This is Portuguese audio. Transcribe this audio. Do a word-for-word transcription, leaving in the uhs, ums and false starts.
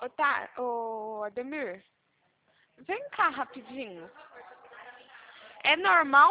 Ô, tá, ô, Ademir, vem cá rapidinho. É normal